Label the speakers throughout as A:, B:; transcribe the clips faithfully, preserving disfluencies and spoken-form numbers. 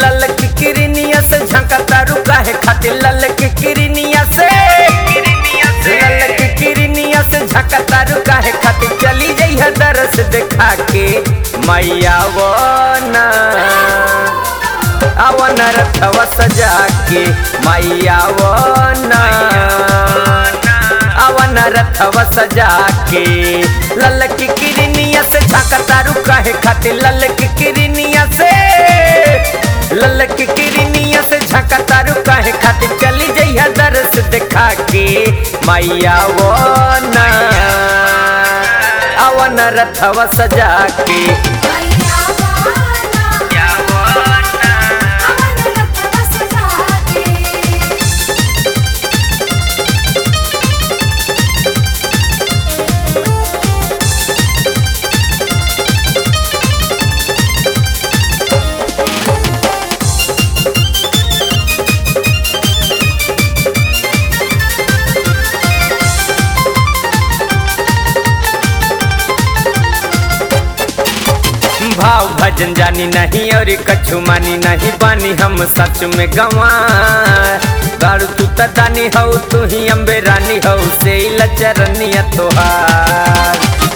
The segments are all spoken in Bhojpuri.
A: लल की किरनिया से झंका तारू काहे खातिर लल की किरनिया से लल की किरनिया से झंका तारू काहे खातिर चली जइहा दरस देखा के मैया वो ना अवन रथवा सजा के मैया वो ना अवन रथवा सजा के लल की किरनिया से झंका तारू काहे खातिर लल की किरनिया से लल की किरनिया से झंका तारू काहे खातिर चली जइहा दरस देखा के मैया वो ना अवन रथवा सजा के भाव भजन जानी नहीं और कछु मानी नहीं बानी हम सच में गंवार गाड़ू तू तदानी हो तू ही अम्बे रानी हो से लचरनिया तोहार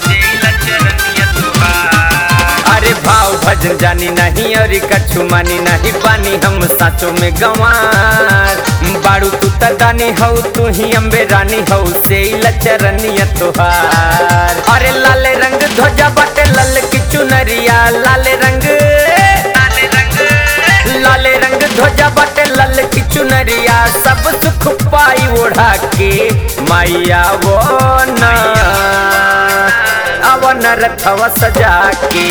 A: अरे भाव भजन जानी नहीं और कछु मानी नहीं बानी हम सचो में गंवार बाड़ू तू तदानी हो तू ही अम्बे रानी हो से लचरनिया तोहार अरे लाले रंग ध्वजा बाटे लल की चुनरिया लाले रंग लाले रंग लाले रंग ध्वजा बाटे लल की चुनरिया सब सुख पाई ओढ़ा के मैया वो ना अवन रथवा सजा के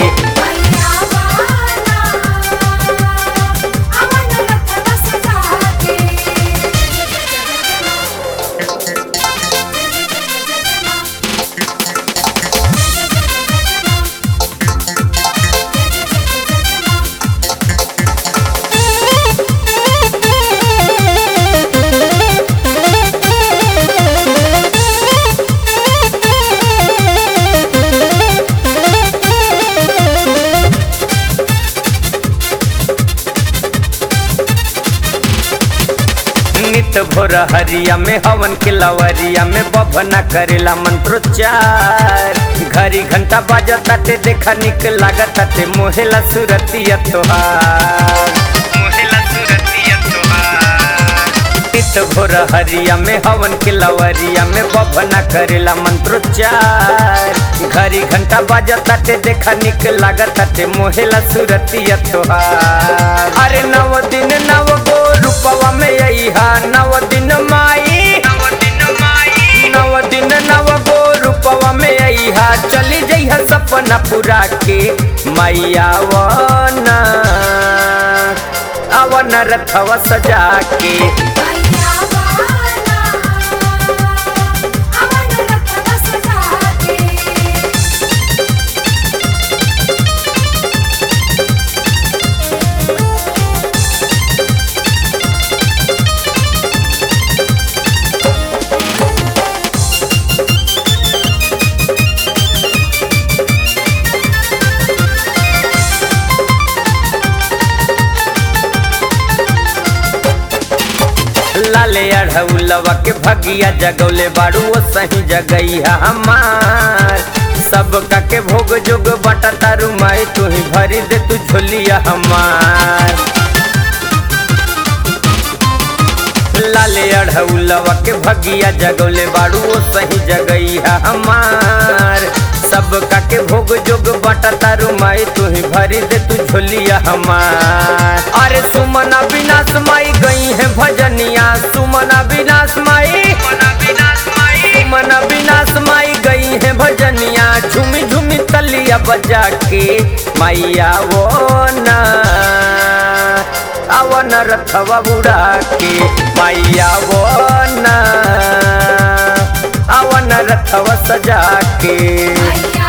A: नित भोर हरिया में हवन के लवरिया में बभना करेला मंत्रोच्चार घड़ी घंटा बाजा ताटे देखा निक लागत ताटे मोहेला सुरतिया तोहार मोहेला सुरतिया तोहार नित भोर हरिया में हवन के लवरिया में बभना करेला मंत्रोच्चार घड़ी घंटा बाजा ताटे देखा निक लागत ताटे मोहेला सुरतिया तोहार अरे नव दिन नव गो रूपवा में अइहा नव दिन माई नव दिन माई नव दिन नव गो रूपवा में अइहा चली जइहा सपना पूरा के मैया वना अवन रथवा सजा के लाले अढ़ौलवा के भगिया जगौले बाड़ू वो सही जगैया हमार सब का के भोग जोग बटा तारू माई तू ही भरी दे तू झोलिया हमार लाले अढ़ौलवा के भगिया जगौले बाड़ू वो सही जगैया हमार सब का के भोग जोग बटा तारू माई तू ही भरी दे तू झोलिया हमार अरे सुमना विनाश माई गई है भजनिया सुमना विनाश माई सुमना विनाश माई गई है भजनिया झूमी झूमी तलिया बजा के मैया वो ना अवन रथवा उड़ा के मैया वो ना अवन रथवा सजा के।